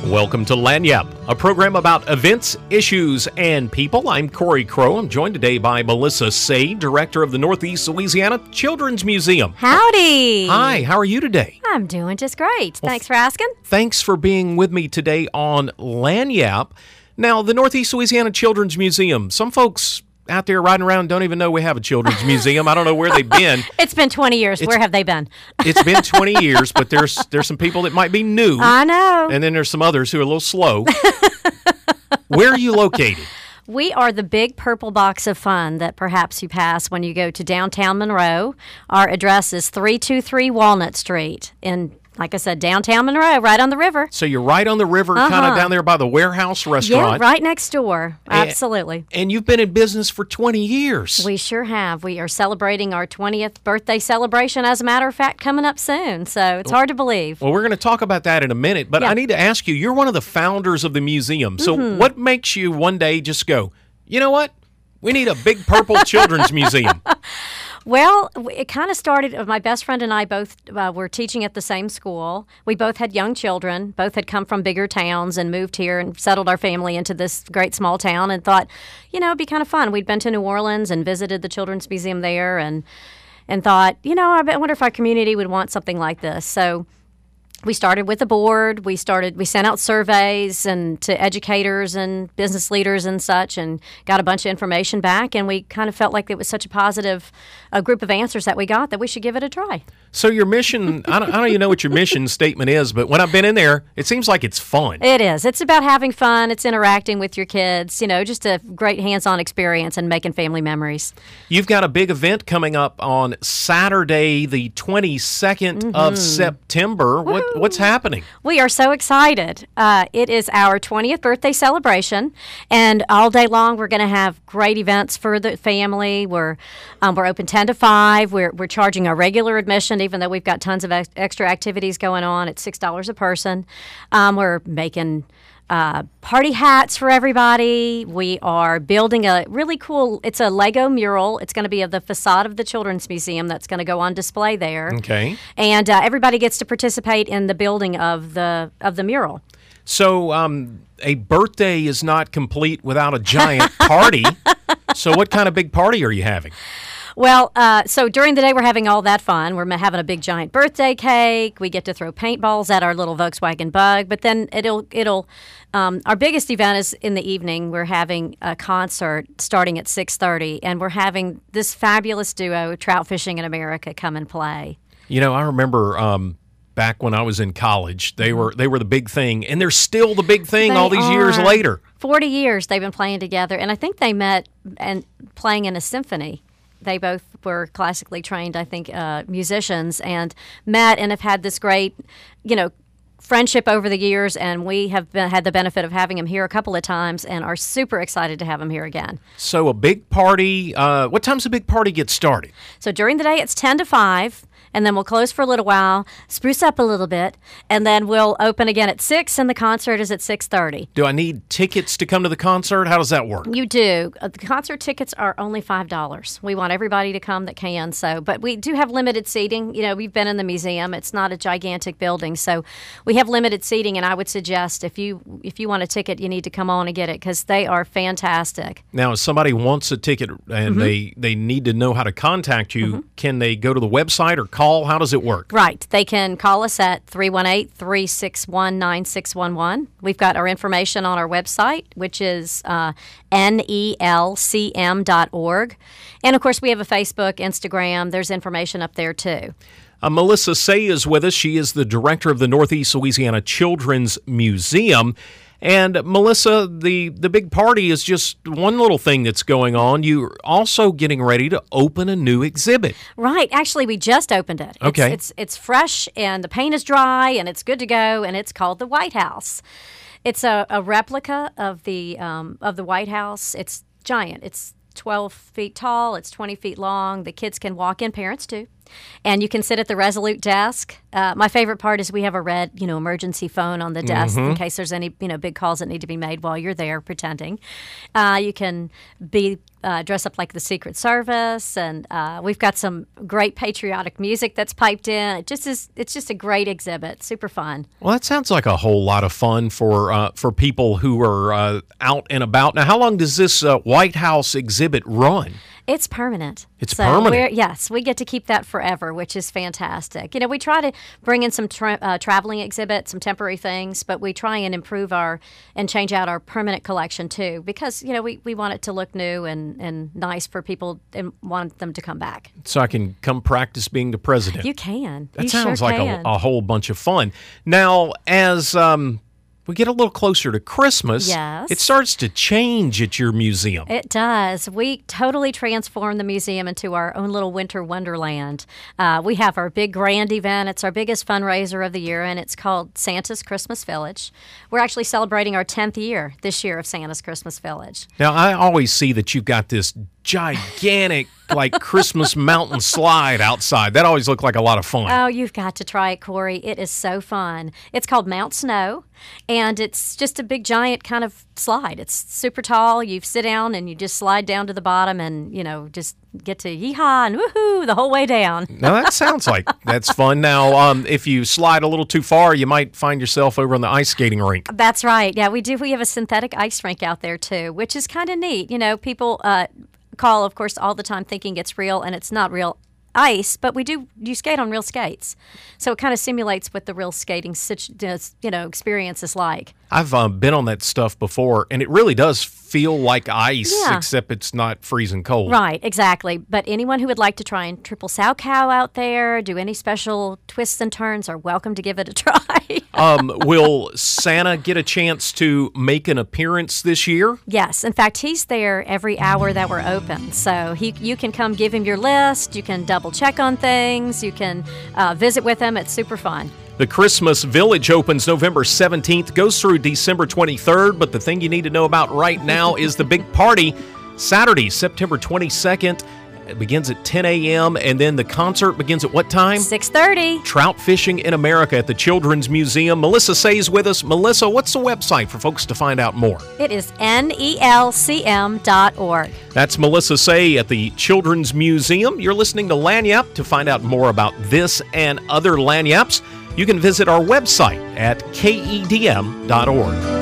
Welcome to Lagniappe, a program about events, issues, and people. I'm Corey Crow. I'm joined today by Melissa Say, director of the Northeast Louisiana Children's Museum. Howdy. Hi, how are you today? I'm doing just great. Thanks for asking. Thanks for being with me today on Lagniappe. Now, the Northeast Louisiana Children's Museum, some folks out there riding around don't even know we have a children's museum. I don't know where they've been. It's been 20 years. Where have they been? It's been 20 years, but there's some people that might be new. I know. And then there's some others who are a little slow. Where are you located? We are the big purple box of fun that perhaps you pass when you go to downtown Monroe. Our address is 323 Walnut Street in, like I said, downtown Monroe, right on the river. So you're right on the river, kind of down there by the Warehouse restaurant. Yeah, right next door. Absolutely. And you've been in business for 20 years. We sure have. We are celebrating our 20th birthday celebration, as a matter of fact, coming up soon. So it's hard to believe. Well, we're going to talk about that in a minute, but I need to ask you, you're one of the founders of the museum. So what makes you one day just go, you know what? We need a big purple children's museum. Well, it kind of started, my best friend and I both were teaching at the same school. We both had young children, both had come from bigger towns and moved here and settled our family into this great small town and thought, you know, it'd be kind of fun. We'd been to New Orleans and visited the Children's Museum there and thought, you know, I wonder if our community would want something like this. So we started with a board. We sent out surveys and to educators and business leaders and such, and got a bunch of information back. And we kind of felt like it was such a positive group of answers that we got that we should give it a try. So your mission, I don't even know what your mission statement is, but when I've been in there, it seems like it's fun. It is. It's about having fun. It's interacting with your kids. You know, just a great hands-on experience and making family memories. You've got a big event coming up on Saturday, the 22nd of September. What's happening? We are so excited. It is our 20th birthday celebration, and all day long we're going to have great events for the family. We're open 10 to 5. We're charging a regular admission, even though we've got tons of extra activities going on. It's $6 a person. We're making party hats for everybody. We are building a really cool, it's a Lego mural. It's going to be of the facade of the Children's Museum that's going to go on display there. Okay. And everybody gets to participate in the building of the mural. So a birthday is not complete without a giant party. So what kind of big party are you having? Well, so during the day we're having all that fun. We're having a big giant birthday cake. We get to throw paintballs at our little Volkswagen Bug. But then our biggest event is in the evening. We're having a concert starting at 6:30, and we're having this fabulous duo, Trout Fishing in America, come and play. You know, I remember back when I was in college, they were the big thing, and they're still the big thing all these years later. 40 years they've been playing together, and I think they met and playing in a symphony. They both were classically trained, I think, musicians, and met and have had this great, friendship over the years. And we have had the benefit of having him here a couple of times, and are super excited to have him here again. So a big party. What time's the big party get started? So during the day, it's 10 to 5. And then we'll close for a little while, spruce up a little bit, and then we'll open again at 6, and the concert is at 6:30. Do I need tickets to come to the concert? How does that work? You do. The concert tickets are only $5. We want everybody to come that can. But we do have limited seating. You know, we've been in the museum. It's not a gigantic building, so we have limited seating. And I would suggest if you want a ticket, you need to come on and get it, because they are fantastic. Now, if somebody wants a ticket and they need to know how to contact you, can they go to the website or call? How does it work? Right. They can call us at 318-361-9611. We've got our information on our website, which is nelcm.org. And, of course, we have a Facebook, Instagram. There's information up there, too. Melissa Say is with us. She is the director of the Northeast Louisiana Children's Museum. And Melissa, the big party is just one little thing that's going on. You're also getting ready to open a new exhibit. Right. Actually, we just opened it. Okay. It's fresh, and the paint is dry, and it's good to go, and it's called the White House. It's a replica of the White House. It's giant. It's 12 feet tall. It's 20 feet long. The kids can walk in, parents too. And you can sit at the Resolute desk. My favorite part is we have a red, emergency phone on the desk in case there's any, big calls that need to be made while you're there pretending. You can be dress up like the Secret Service, and we've got some great patriotic music that's piped in. It's just a great exhibit, super fun. Well, that sounds like a whole lot of fun for people who are out and about. Now, how long does this White House exhibit run? It's permanent. It's permanent? Yes, we get to keep that forever, which is fantastic. We try to bring in some traveling exhibits, some temporary things, but we try and improve and change out our permanent collection too, because, we want it to look new and nice for people and want them to come back. So I can come practice being the president. You can. That sounds like a whole bunch of fun. Now, as we get a little closer to Christmas, yes, it starts to change at your museum. It does. We totally transform the museum into our own little winter wonderland. We have our big grand event. It's our biggest fundraiser of the year, and it's called Santa's Christmas Village. We're actually celebrating our 10th year this year of Santa's Christmas Village. Now, I always see that you've got this gigantic Christmas mountain slide outside. That always looked like a lot of fun. Oh, you've got to try it, Corey. It is so fun. It's called Mount Snow, and it's just a big giant kind of slide. It's super tall. You sit down and you just slide down to the bottom and, just get to yeehaw and woohoo the whole way down. Now, that sounds like that's fun. Now, if you slide a little too far, you might find yourself over on the ice skating rink. That's right. Yeah, we do. We have a synthetic ice rink out there, too, which is kind of neat. People call, of course, all the time thinking it's real, and it's not real ice, but you skate on real skates. So it kind of simulates what the real skating experience is like. I've been on that stuff before, and it really does feel like ice, except it's not freezing cold. Right, exactly. But anyone who would like to try and triple sow cow out there, do any special twists and turns, are welcome to give it a try. Will Santa get a chance to make an appearance this year? Yes. In fact, he's there every hour that we're open. So you can come give him your list. You can double check on things. You can visit with him. It's super fun. The Christmas Village opens November 17th, goes through December 23rd, but the thing you need to know about right now is the big party. Saturday, September 22nd. It begins at 10 a.m., and then the concert begins at what time? 6:30. Trout Fishing in America at the Children's Museum. Melissa Say's with us. Melissa, what's the website for folks to find out more? It is nelcm.org. That's Melissa Say at the Children's Museum. You're listening to Lagniappe. To find out more about this and other Lagniappes, you can visit our website at kedm.org.